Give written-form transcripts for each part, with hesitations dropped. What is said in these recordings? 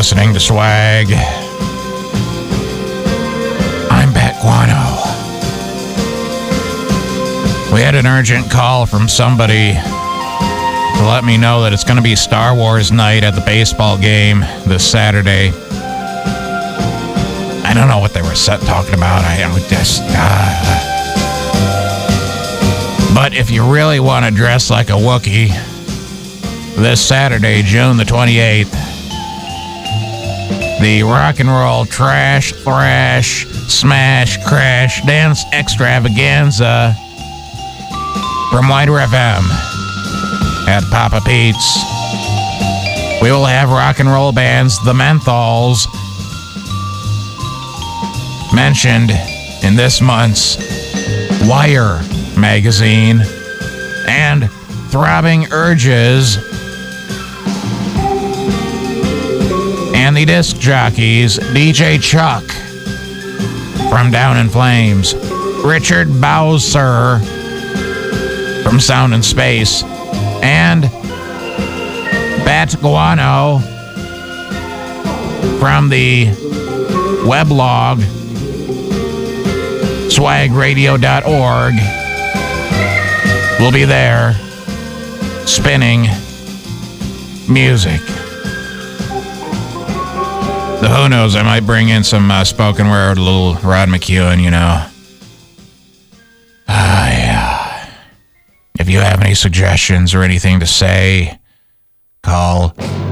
listening to Swag. I'm Bat Guano. We had an urgent call from somebody to let me know that it's going to be Star Wars night at the baseball game this Saturday. I don't know what they were talking about. But if you really want to dress like a Wookiee, this Saturday, June the 28th, the Rock and Roll Trash, Thrash, Smash, Crash, Dance Extravaganza from Wider FM at Papa Pete's. We will have rock and roll bands, the Menthols, mentioned in this month's Wire magazine, and Throbbing Urges, and the disc jockeys, DJ Chuck from Down in Flames, Richard Bowser from Sound and Space, and Bat Guano from the weblog swagradio.org will be there spinning music. So who knows, I might bring in some spoken word, a little Rod McEwen, you know. Yeah. If you have any suggestions or anything to say, call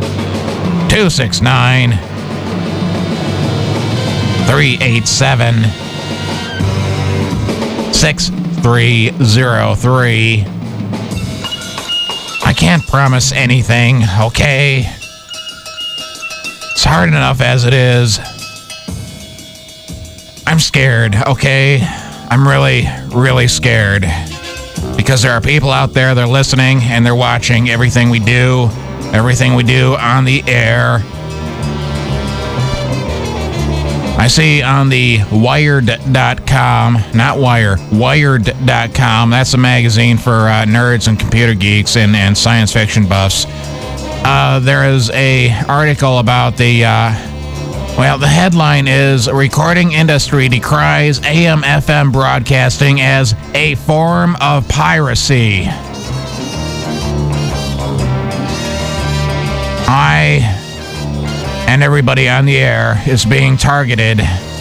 269 387 6303. I can't promise anything, okay? It's hard enough as it is. I'm scared, okay? I'm really, really scared. Because there are people out there that are listening and they're watching everything we do on the air. I see on the Wired.com, not Wire, Wired.com, that's a magazine for nerds and computer geeks and science fiction buffs. There is a article about the headline is Recording Industry Decries AM/FM Broadcasting as a Form of Piracy. I and everybody on the air is being targeted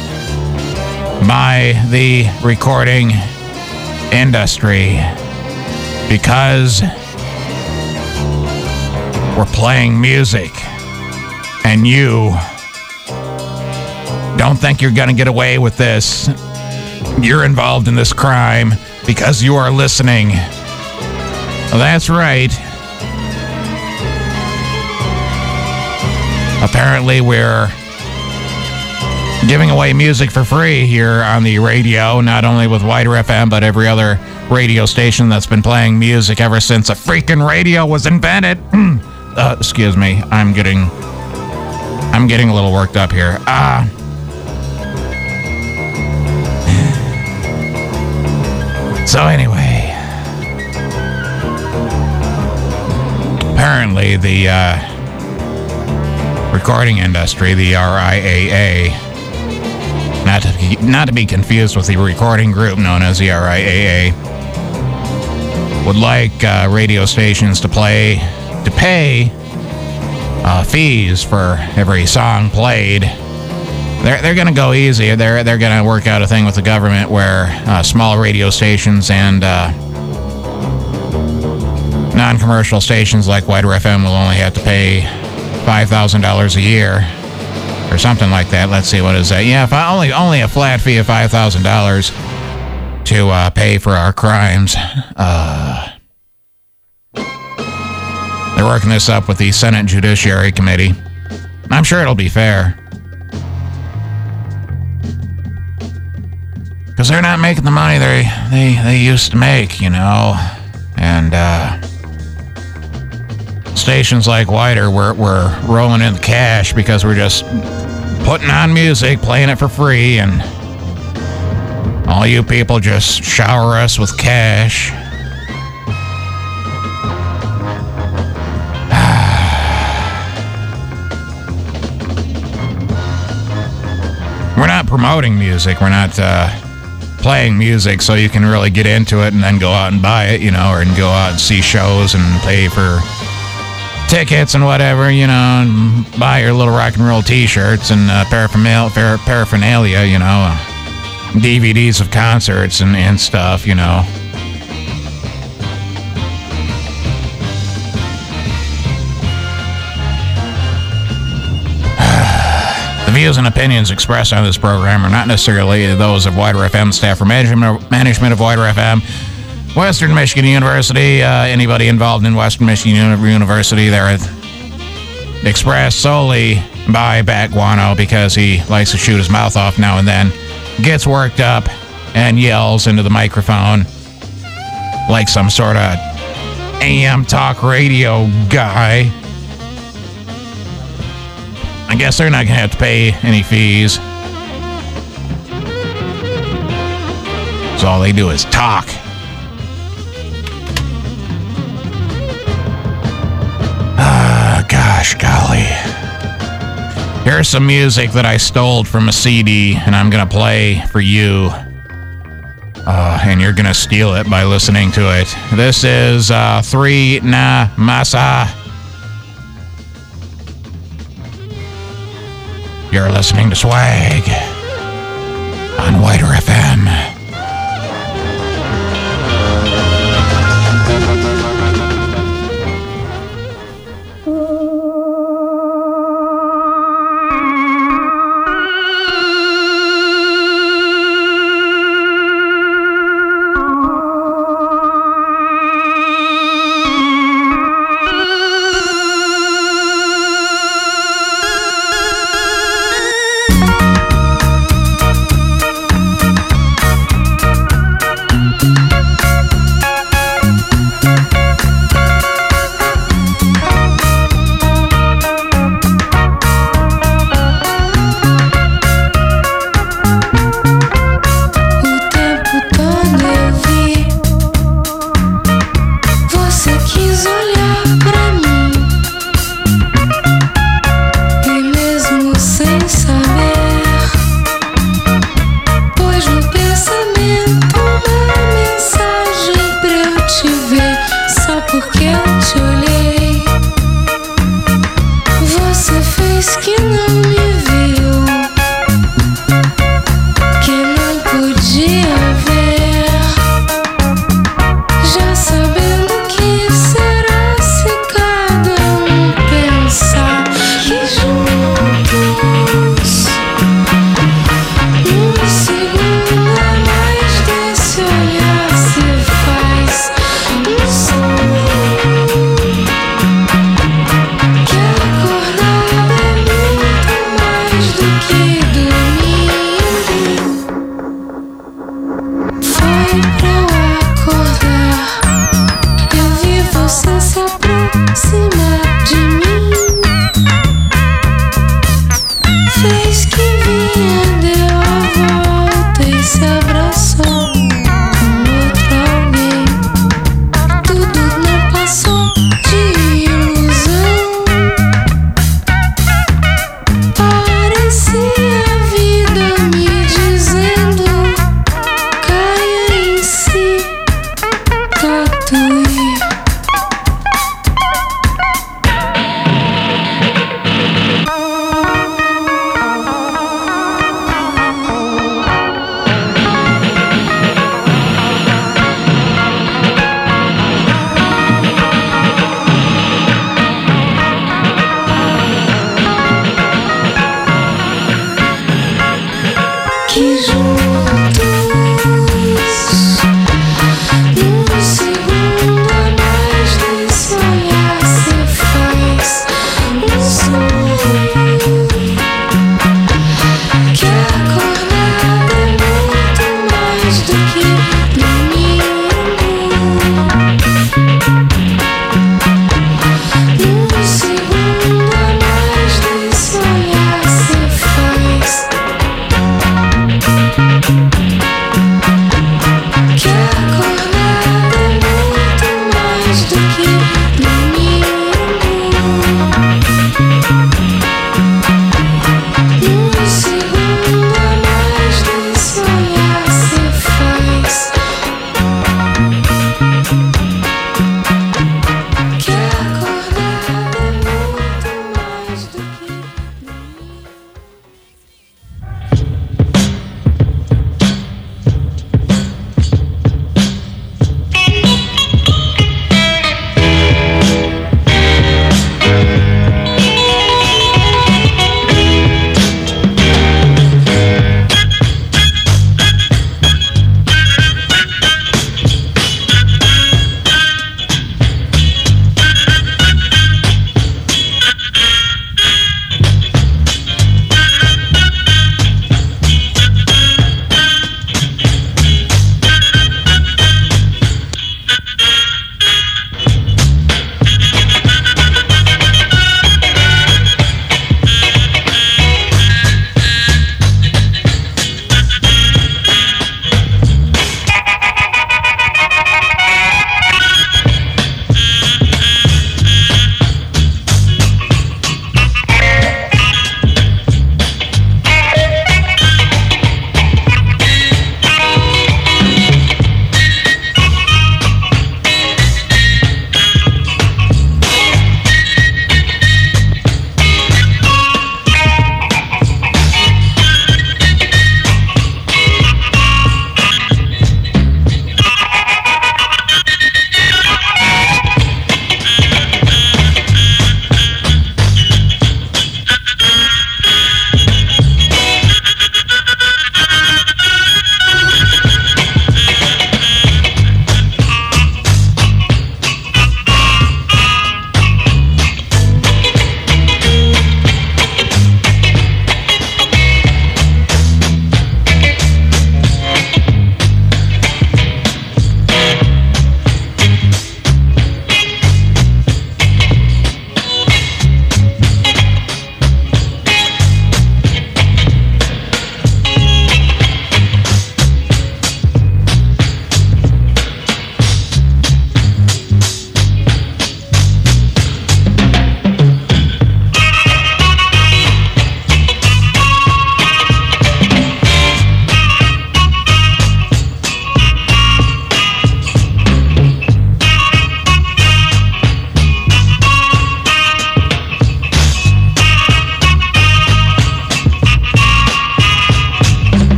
by the recording industry because we're playing music and you don't think you're going to get away with this. You're involved in this crime because you are listening. Well, that's right. Apparently, we're giving away music for free here on the radio, not only with Wider FM, but every other radio station that's been playing music ever since a freaking radio was invented. Excuse me, I'm getting a little worked up here. So anyway, apparently the recording industry, the RIAA, not to be confused with the recording group known as the RIAA, would like radio stations to pay fees for every song played. They're going to go easy. They're going to work out a thing with the government where small radio stations and non-commercial stations like Wider FM will only have to pay $5,000 a year or something like that. Let's see, what is that? Yeah, only a flat fee of $5,000 to pay for our crimes. They're working this up with the Senate Judiciary Committee. I'm sure it'll be fair. Because they're not making the money they used to make, you know. And stations like Wider, we're rolling in the cash because we're just putting on music, playing it for free, and all you people just shower us with cash. not promoting music. We're not playing music so you can really get into it and then go out and buy it, or go out and see shows and pay for tickets and whatever, and buy your little rock and roll t-shirts and paraphernalia, DVDs of concerts and stuff, The views and opinions expressed on this program are not necessarily those of Wider FM staff or management of Wider FM, Western Michigan University, anybody involved in Western Michigan University. They're expressed solely by Bat Guano because he likes to shoot his mouth off now and then, gets worked up, and yells into the microphone like some sort of AM talk radio guy. I guess they're not going to have to pay any fees. So all they do is talk. Gosh, golly. Here's some music that I stole from a CD, and I'm going to play for you. And you're going to steal it by listening to it. This is Three Na Masa. You're listening to Swag on Wider FM.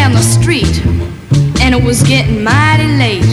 down the street, and it was getting mighty late.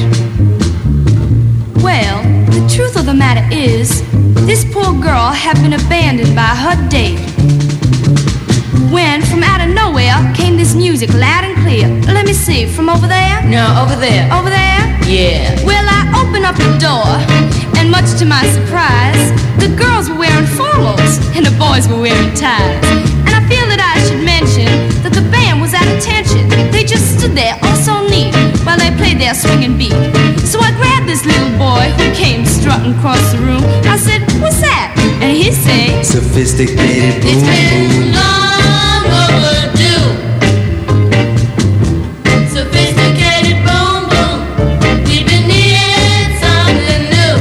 Well, the truth of the matter is, this poor girl had been abandoned by her date. When from out of nowhere came this music loud and clear. Let me see, from over there? No, over there. Over there? Yeah. Well, I opened up the door, and much to my surprise, the girls were wearing formals, and the boys were wearing ties. And I feel that I should mention that the band was at attention. They just stood there, all so neat, while they played their swinging beat. So I grabbed this little boy who came strutting across the room. I said, "What's that?" And he said, "Sophisticated boom It's been boom." long overdue. Sophisticated boom boom. We've been needing something new.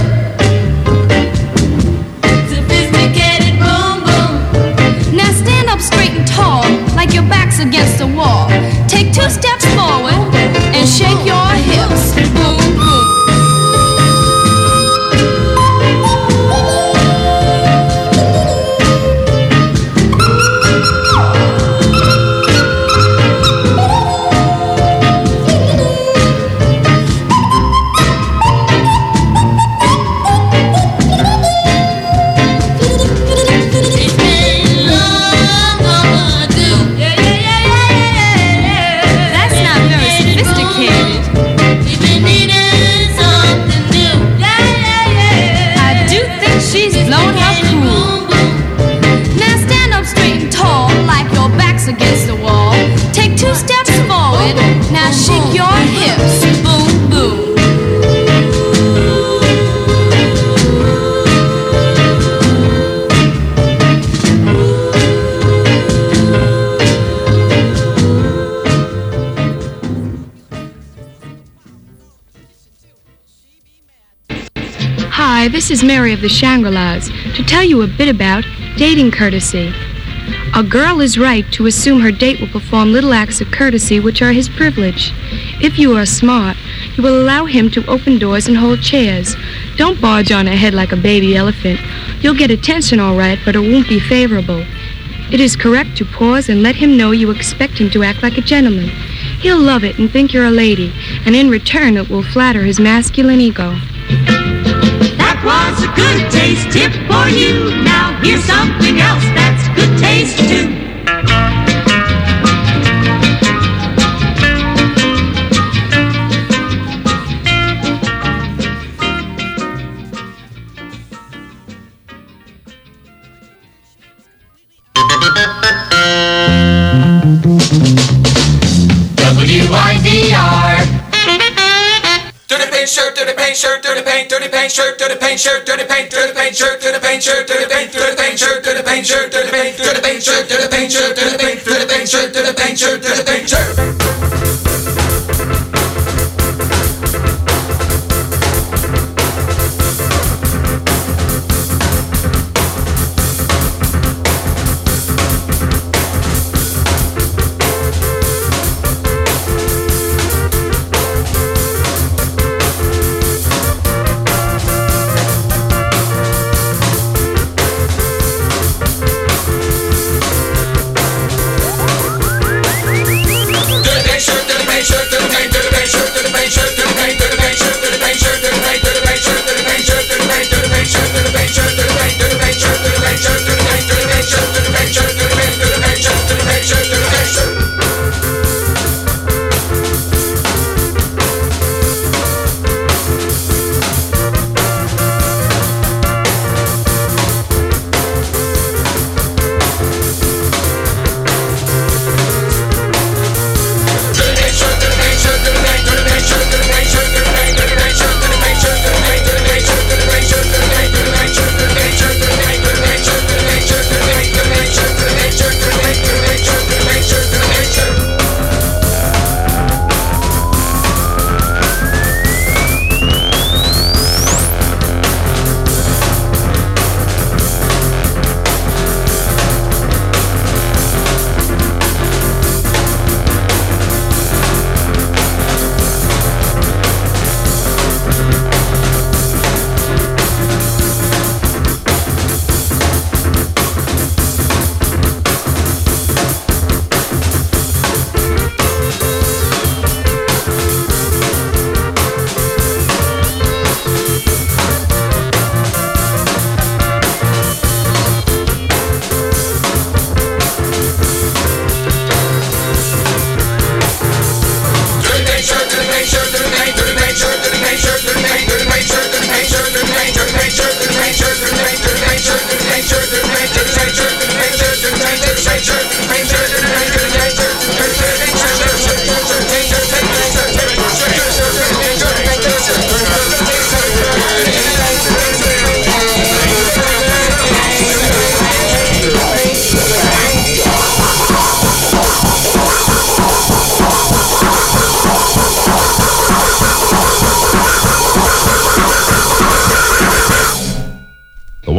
Sophisticated boom boom. "Now stand up straight and tall, like your back's against the wall. Take 2 steps forward and shake your hips. Boom, boom." It's been long overdue. That's not very sophisticated. We've been needing something new. I do think she's blown her cool. Boom boom. Now stand up straight and tall, like your back's against the wall. Take 2 steps forward. Now shake your hips. Boom, boom. Hi, this is Mary of the Shangri-Las to tell you a bit about dating courtesy. A girl is right to assume her date will perform little acts of courtesy which are his privilege. If you are smart, you will allow him to open doors and hold chairs. Don't barge on ahead like a baby elephant. You'll get attention all right, but it won't be favorable. It is correct to pause and let him know you expect him to act like a gentleman. He'll love it and think you're a lady, and in return it will flatter his masculine ego. That was a good taste tip for you. Now here's something else that's good taste too. WIDR. Dirty paint shirt, dirty paint shirt, dirty paint shirt, dirty paint shirt, dirty paint, dirty paint shirt, dirty paint shirt, dirty paint, dirty paint shirt, dirty paint shirt, dirty paint, dirty paint shirt, dirty paint shirt, dirty paint, dirty paint shirt, dirty paint shirt, dirty paint shirt.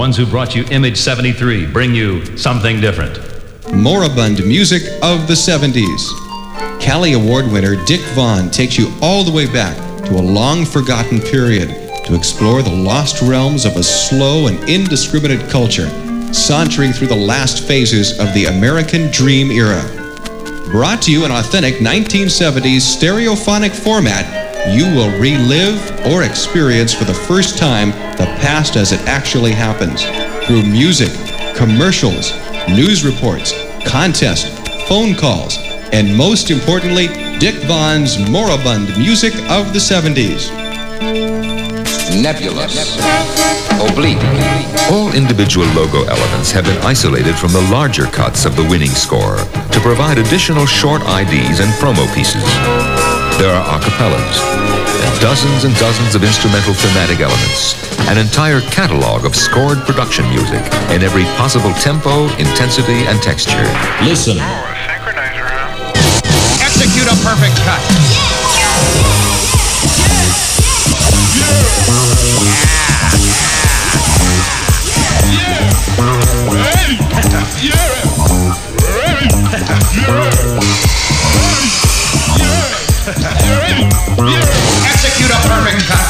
ones who brought you Image 73 bring you something different. Moribund music of the 70s. Callie Award winner Dick Vaughn takes you all the way back to a long-forgotten period to explore the lost realms of a slow and indiscriminate culture, sauntering through the last phases of the American Dream era. Brought to you in authentic 1970s stereophonic format, you will relive or experience for the first time the past as it actually happens through music, commercials, news reports, contests, phone calls, and most importantly, Dick Vaughn's moribund music of the 70s. Nebulous. Oblique. All individual logo elements have been isolated from the larger cuts of the winning score to provide additional short IDs and promo pieces. There are acapellas, and dozens of instrumental thematic elements, an entire catalog of scored production music in every possible tempo, intensity, and texture. Listen. Execute a perfect cut. Execute a perfect cut.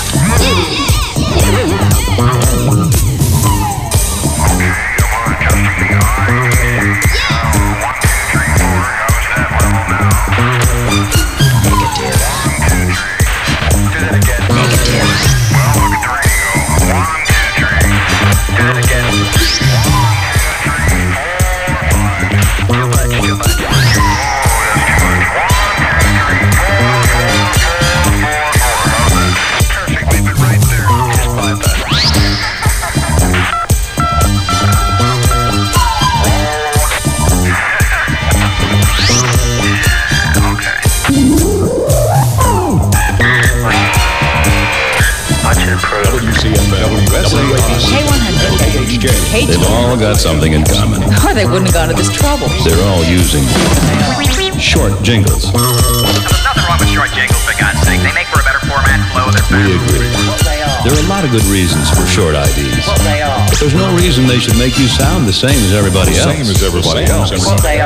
They've all got something in common. Or they wouldn't have gone to this trouble. They're all using short jingles. There's nothing wrong with short jingles, for God's sake. They make for a better format flow. They're We agree. There are a lot of good reasons for short IDs. But there's no reason they should make you sound the same as everybody else. Same as everybody else. What they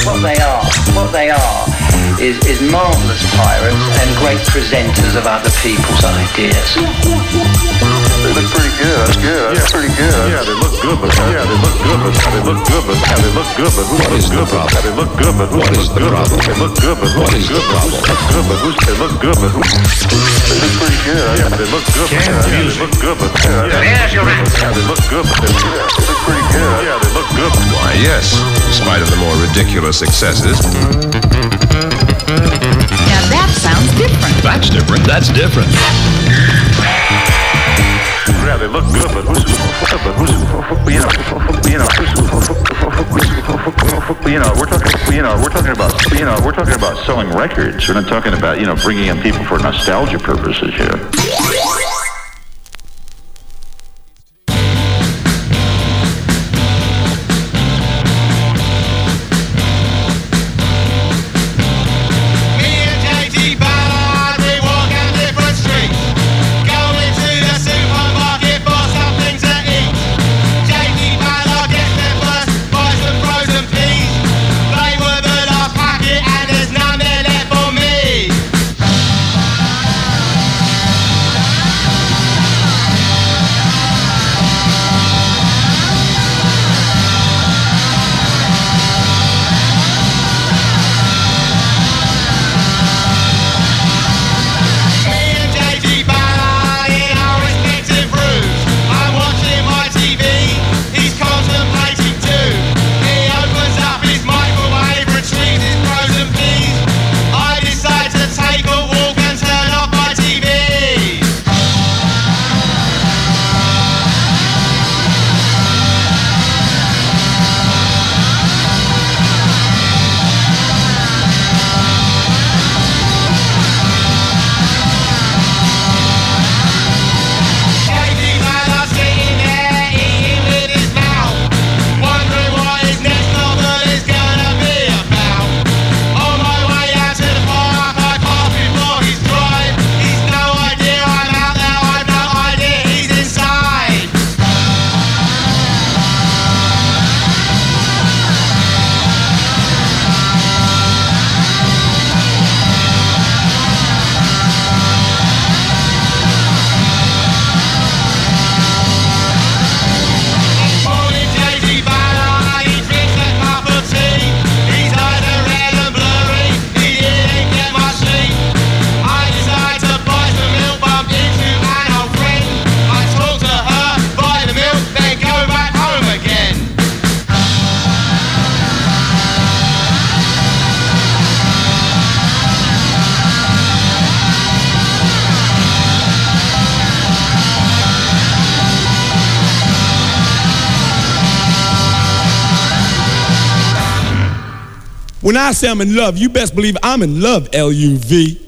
are is marvelous pirates and great presenters of other people's ideas. They look pretty good. That's pretty good. Yeah, they look good, but they look good, but they look good, but they look good, but what is the problem? They look good, but what is the problem? They look good, but what is the problem? They look good, but they look pretty good. Yeah, they look good, but they look good, but There's your answer. they look good, but they look pretty good. Yeah, they look good. Why, yes, in spite of the more ridiculous successes. Now that sounds different. That's different. That's different. Yeah, they look good, but we're talking about selling records. We're not talking about, bringing in people for nostalgia purposes here. When I say I'm in love, you best believe I'm in love, L-U-V.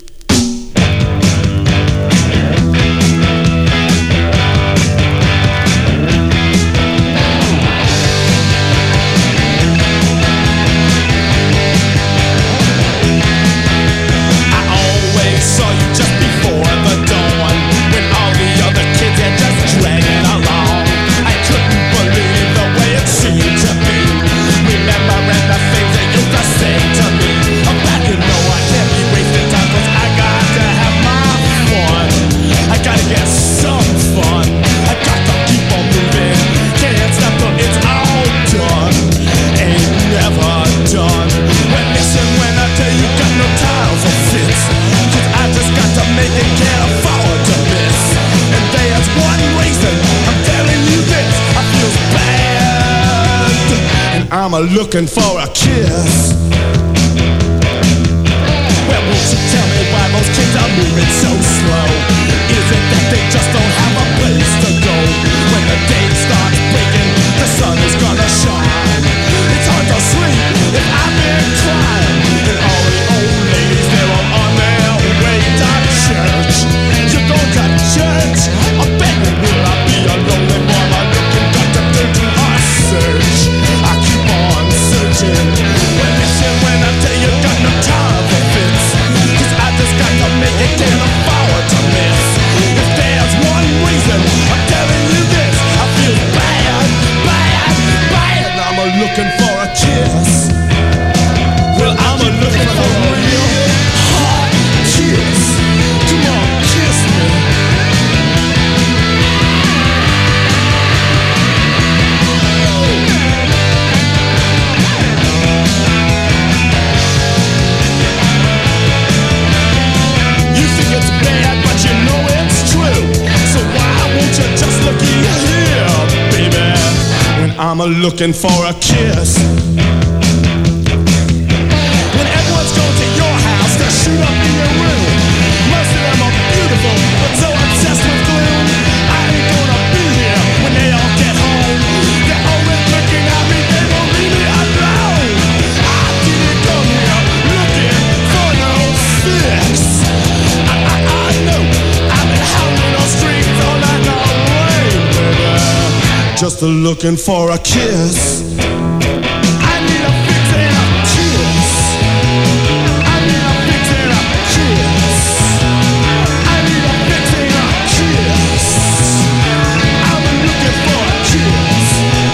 I'm looking for a kiss. Well, won't you tell me why most kids are moving so slow? Is it that they just don't have a place to go? When the day starts breaking, the sun is gonna shine. It's hard to sleep if I've been crying. And all the old ladies, they're all on their way to church. You go to church? I bet you will. I be a lonely boy, I'm looking contemplating a search. I keep on searching. Well, listen when I tell you, got no time for fits. 'Cause I just got to make it, can't afford to miss. If there's one reason I'm telling you this, I feel bad, bad, bad. I'm a looking for a kiss. Well, I'm a looking for a real hot kiss. Come on, kiss me. You think it's bad, but you know it's true. So why won't you just look here, baby? When I'm a looking for a kiss. When everyone's going to your house to shoot up in your room. Most of them are beautiful, but so obsessed with gloom. I ain't gonna be here when they all get home. They're always looking at me, they won't leave me alone. I didn't come here looking for no fix. I know I've been hounding on streets all night long, baby. Just looking for a kiss. I need a fix and a kiss. I need a fix and a kiss. I need a fix and a kiss. I'm looking for a kiss.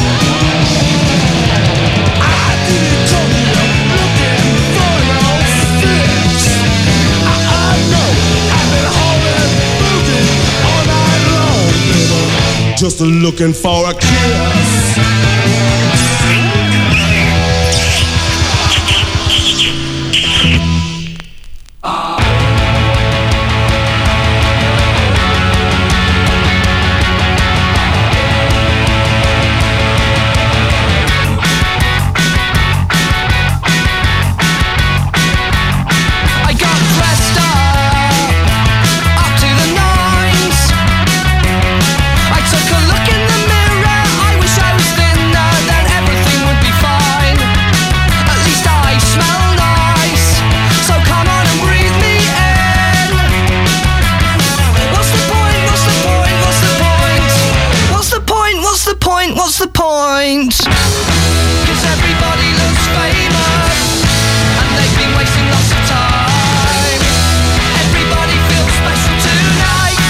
I didn't come here looking for no fix. I know I've been holding moving all night long, baby. Just looking for a kiss. I got dressed up to the nines. I took a look in the mirror. I wish I was thinner, then everything would be fine. At least I smell nice, so come on and breathe me in. What's the point? What's the point? What's the point? What's the point? What's the point? What's the point? 'Cause everybody looks famous, and they've been wasting lots of time. Everybody feels special tonight.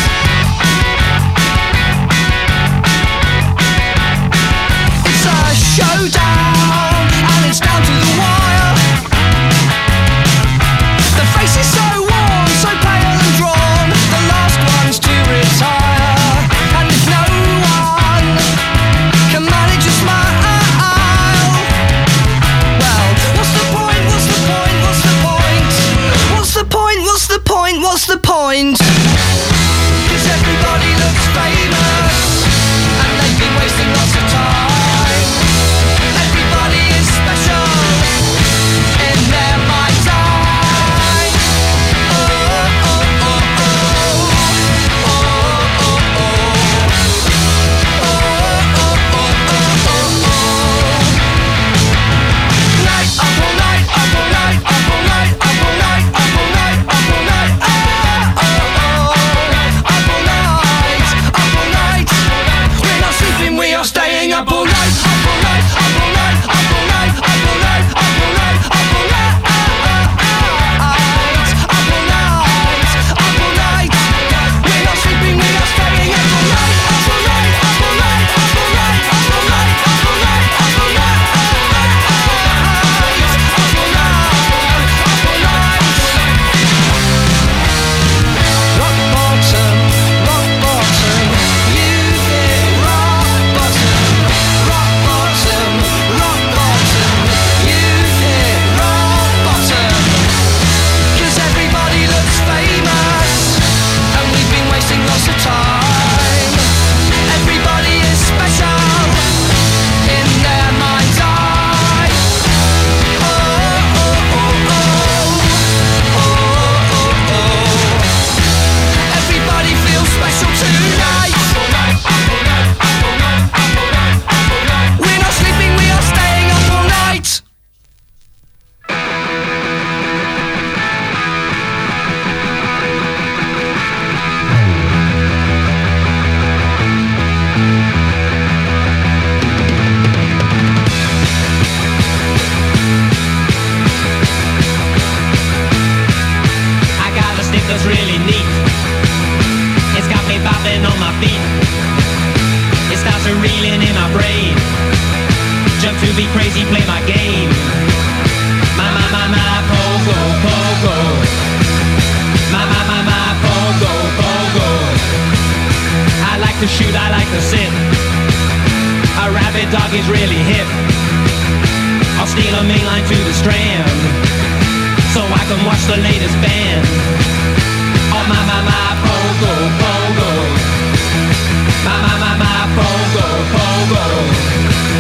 It's a showdown, and it's down to the wire. The face is so worn, so pale and drawn. The last one's to retire, and if no one can manage a smile, well, what's the point? What's the point? What's the point? What's the point? What's the point? What's the point? 'Cause everybody looks famous, and they've been wasting lots of time. Everybody is special in their mind's eye. Oh, oh, oh, oh. Oh, oh, oh. Oh, oh, oh, oh, oh, oh. Night up all night, up all night. that's really neat. It's got me bopping on my feet. It starts a reeling in my brain. Jump to be crazy, play my game. My, pogo, pogo. My, pogo, pogo. I like to shoot, I like to sit. A rabid dog is really hip. I'll steal a main line to the Strand, so I can watch the latest band. Oh my, pogo, pogo. My, pogo, pogo.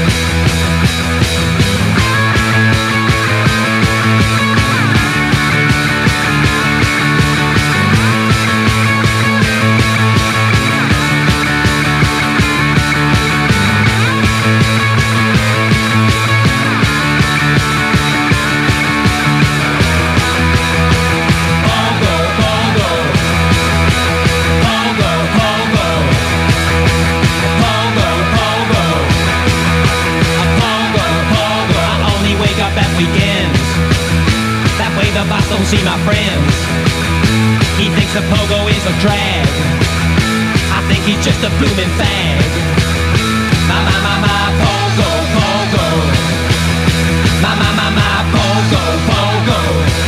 The boss don't see my friends. He thinks the pogo is a drag. I think he's just a blooming fag. My, pogo, pogo. My, pogo, pogo.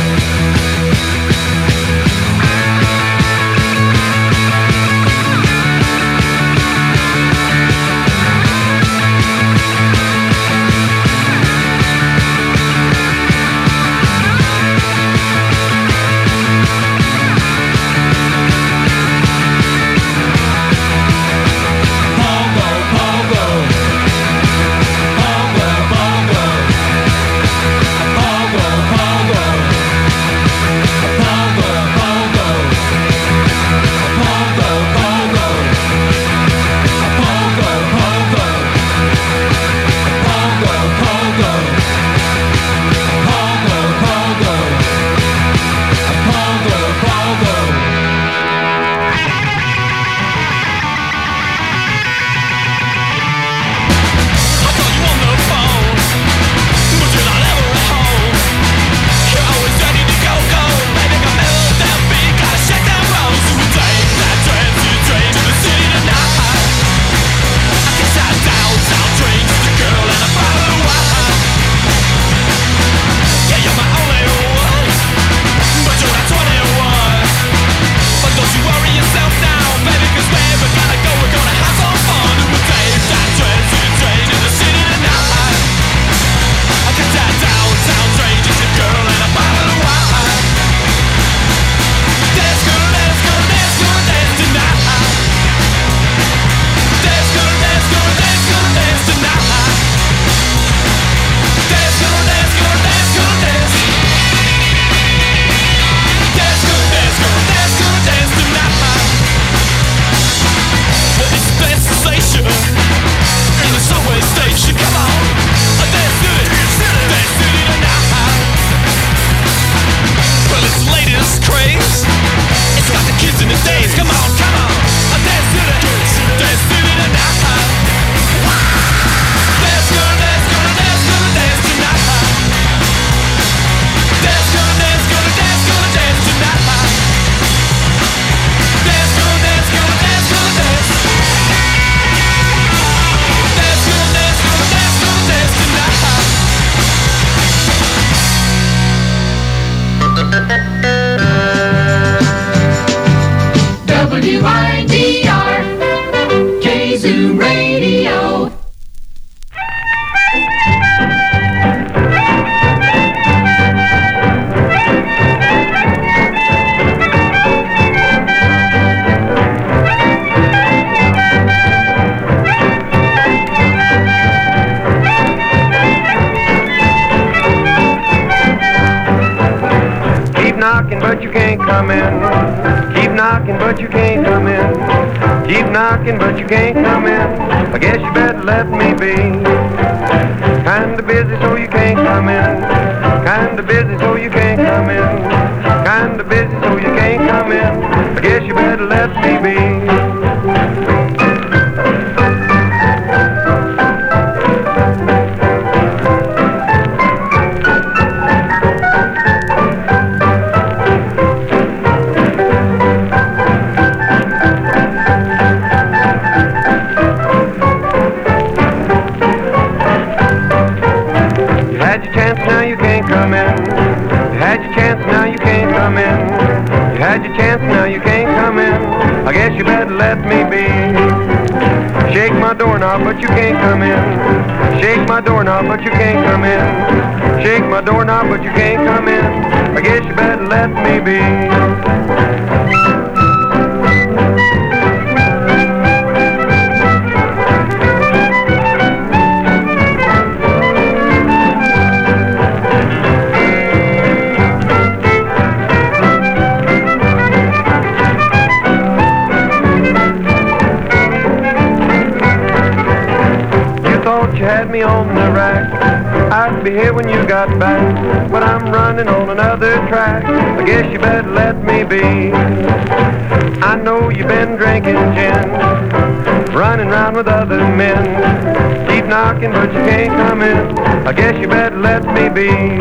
WIDR Kazoo Radio. Keep knocking, but you can't come in. Keep knocking, but you can't come in. Keep knocking, but you can't come in. I guess you better let me be. Kinda busy, so you can't come in. Kinda busy, so you can't come in. Kinda busy, so you can't come in. I guess you better let me be. had your chance, now you can't come in. I guess you better let me be. Shake my doorknob, but you can't come in. Shake my doorknob, but you can't come in. Shake my doorknob, but you can't come in. I guess you better let me be. You had me on the rack. I'd be here when you got back, but I'm running on another track. I guess you better let me be. I know you've been drinking gin, running around with other men. Keep knocking, but you can't come in. I guess you better let me be.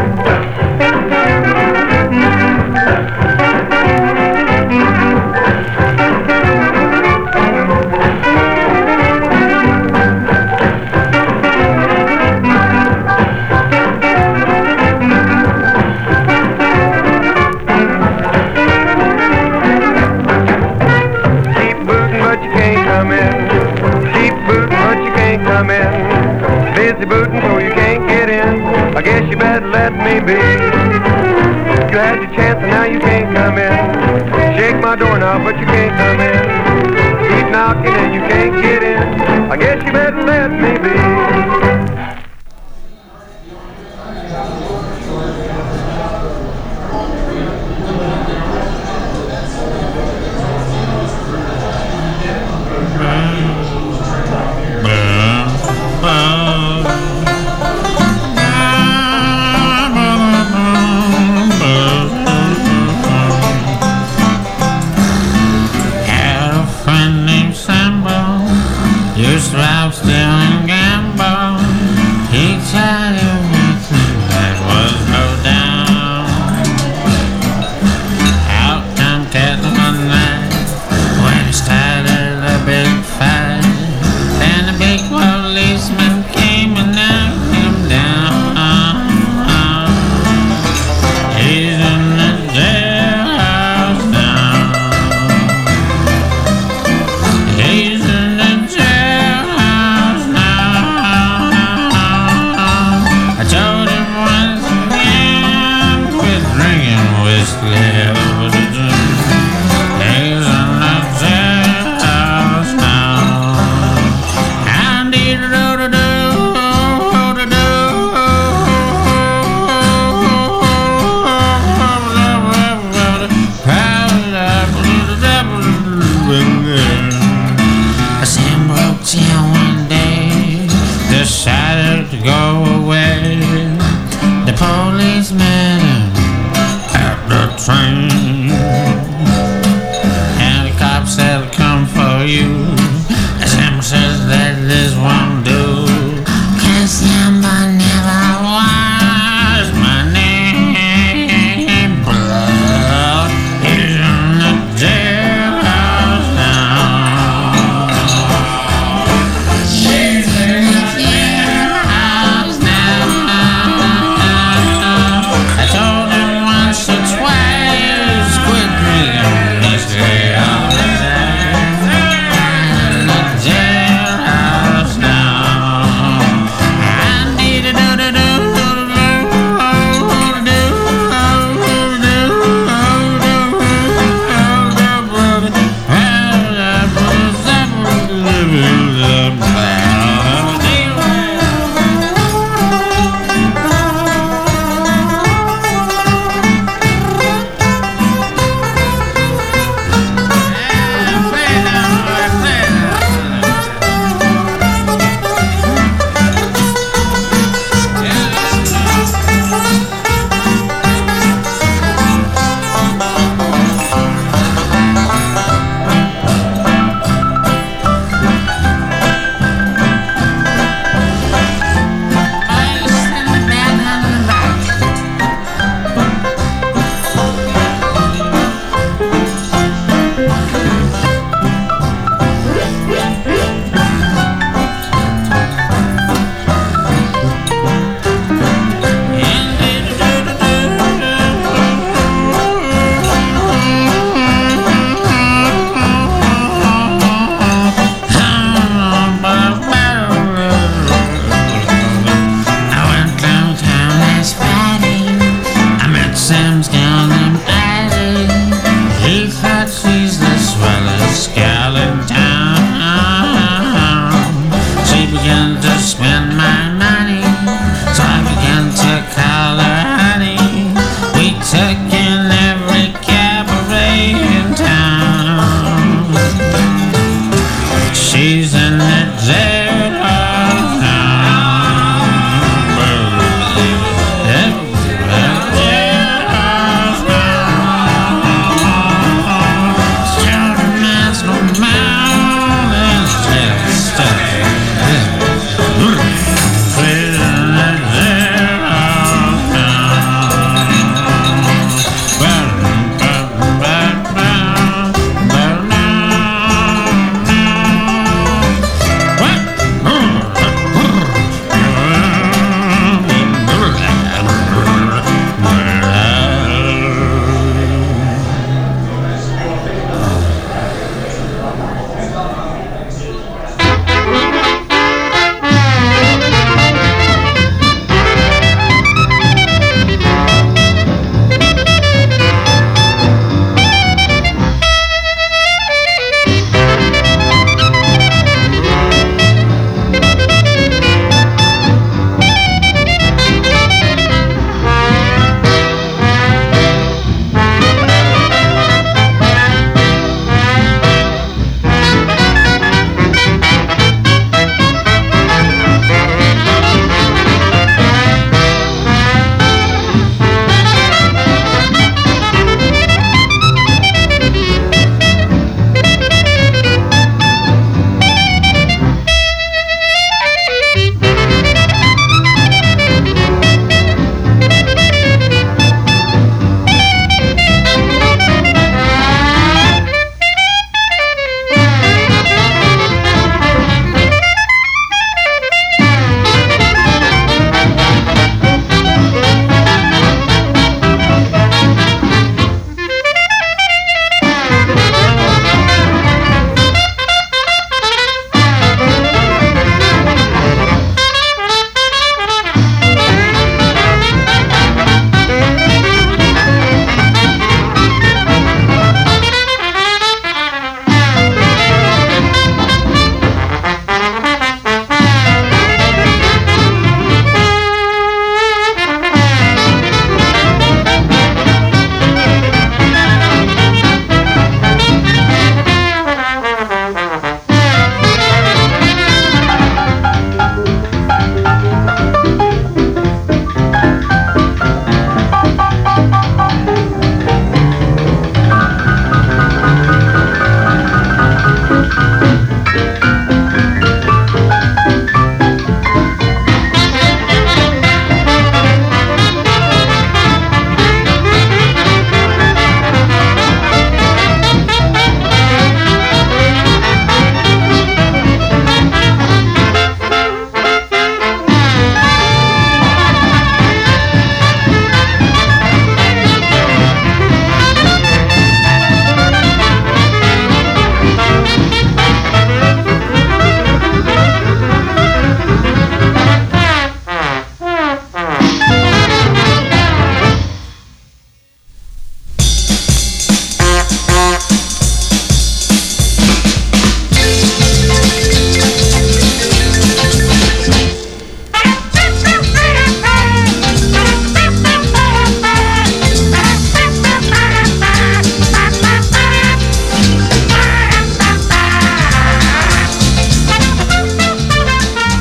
Busy booting so you can't get in. I guess you better let me be. You had your chance and now you can't come in. Shake my doorknob but you can't come in. Keep knocking and you can't get in. I guess you better let me be. Used to have stealing games.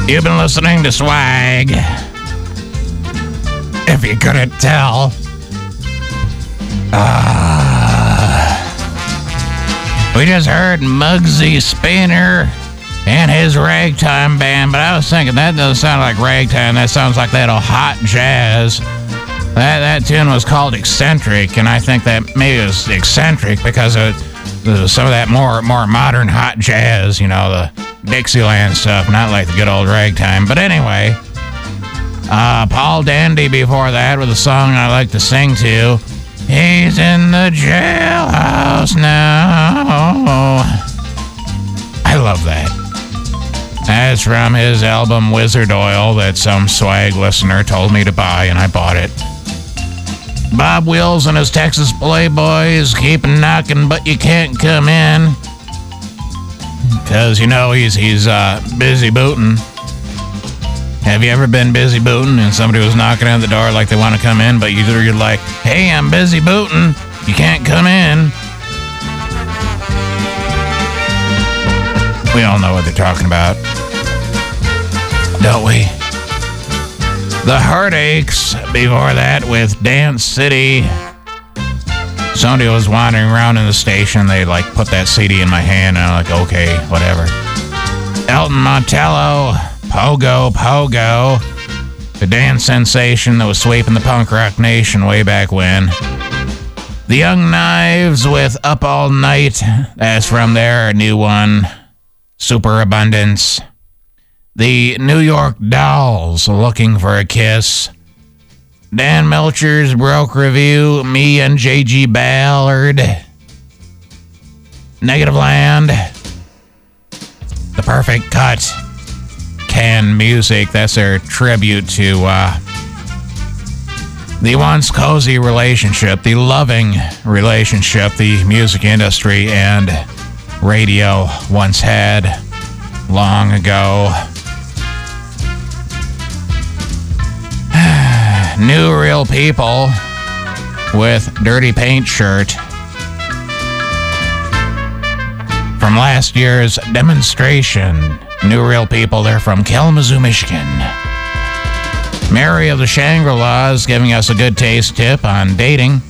You've been listening to Swag. If you couldn't tell. We just heard Muggsy Spinner and his ragtime band, but I was thinking that doesn't sound like ragtime. That sounds like that old hot jazz. That tune was called Eccentric, and I think that maybe it was eccentric because of some of that more modern hot jazz, you know, the Dixieland stuff, not like the good old ragtime. But anyway, Paul Dandy before that with a song I like to sing to. He's in the jailhouse now. I love that. That's from his album Wizard Oil that some swag listener told me to buy, and I bought it. Bob Wills and his Texas Playboys keep knocking, but you can't come in. Because, you know, he's busy booting. Have you ever been busy booting and somebody was knocking on the door like they want to come in, but you're like, hey, I'm busy booting. You can't come in. We all know what they're talking about, don't we? The Heartaches before that with Dance City. Somebody was wandering around in the station. They like put that CD in my hand, and I'm like, okay, whatever. Elton Montello, Pogo Pogo, the dance sensation that was sweeping the punk rock nation way back when. The Young Knives with Up All Night. That's from their new one, Superabundance. The New York Dolls, Looking for a Kiss. Dan Melcher's Broke Review, me and J.G. Ballard. Negative Land. The Perfect Cut. Can Music, that's their tribute to the once cozy relationship, the loving relationship the music industry and radio once had long ago. New Real People with Dirty Paint Shirt from last year's demonstration. New Real People, they're from Kalamazoo, Michigan. Mary of the Shangri-Las giving us a good taste tip on dating.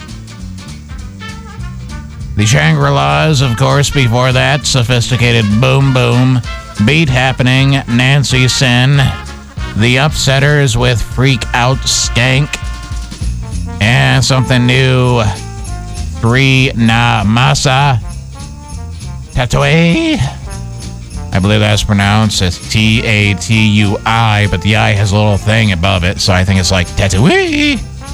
The Shangri-Las, of course, before that, Sophisticated Boom Boom, Beat Happening, Nancy Sin, The Upsetters with Freak Out Skank, and something new, Three Na Masa Tatui. I believe that's pronounced as T-A-T-U-I, but the I has a little thing above it, so I think it's like Tatui.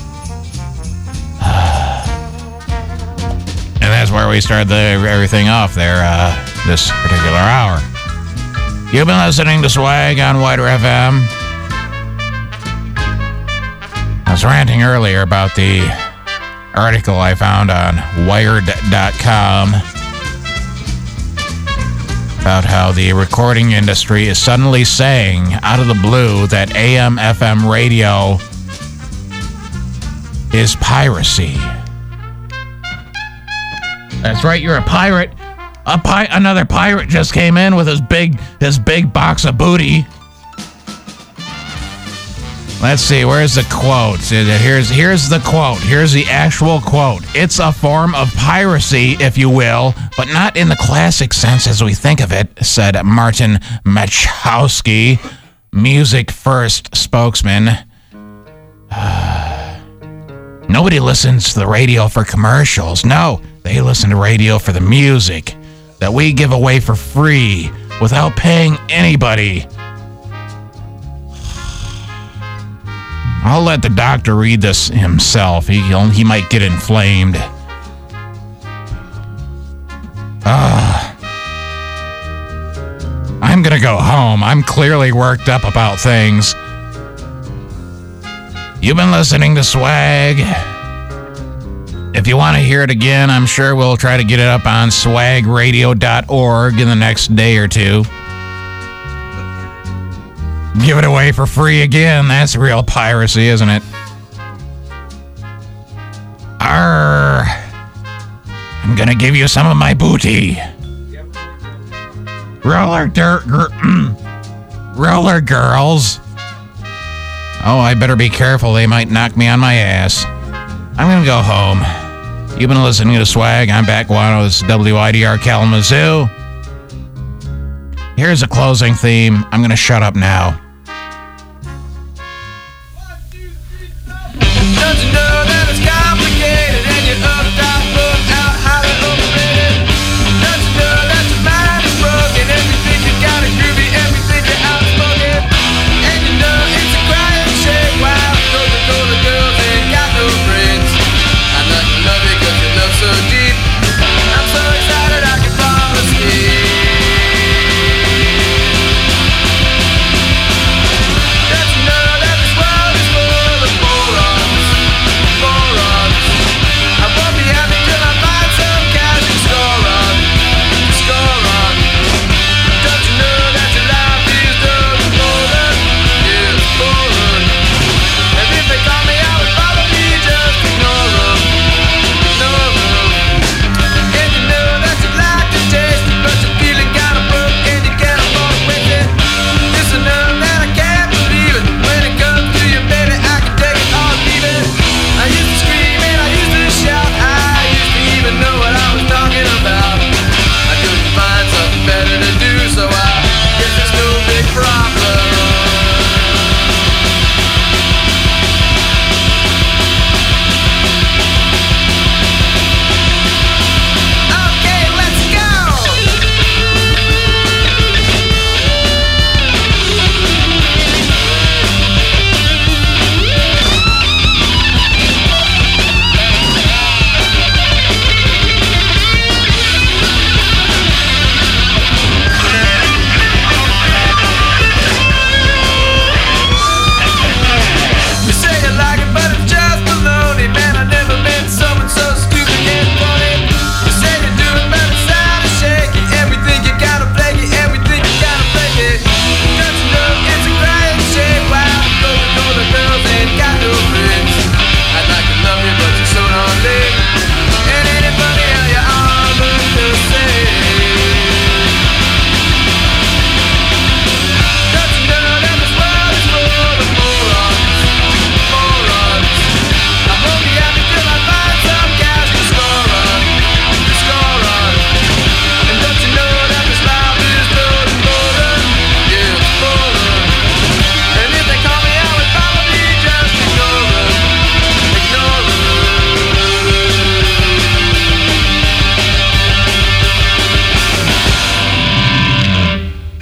And that's where we started everything off there, this particular hour. You've been listening to Swag on Wider FM. I was ranting earlier about the article I found on Wired.com about how the recording industry is suddenly saying, out of the blue, that AM/FM radio is piracy. That's right, you're a pirate. Another pirate just came in with his big box of booty. Let's see, where's the quote? Here's the quote. Here's the actual quote. It's a form of piracy, if you will, but not in the classic sense as we think of it, said Martin Machowski, Music First spokesman. Nobody listens to the radio for commercials. No, they listen to radio for the music that we give away for free without paying anybody. I'll let the doctor read this himself. He might get inflamed. I'm gonna go home. I'm clearly worked up about things. You've been listening to Swag. If you want to hear it again, I'm sure we'll try to get it up on swagradio.org in the next day or two. Give it away for free again. That's real piracy, isn't it? Arr. I'm gonna give you some of my booty. Roller dirt. Roller girls. Oh, I better be careful. They might knock me on my ass. I'm going to go home. You've been listening to Swag. I'm back Guano. This is WIDR Kalamazoo. Here's a closing theme. I'm going to shut up now.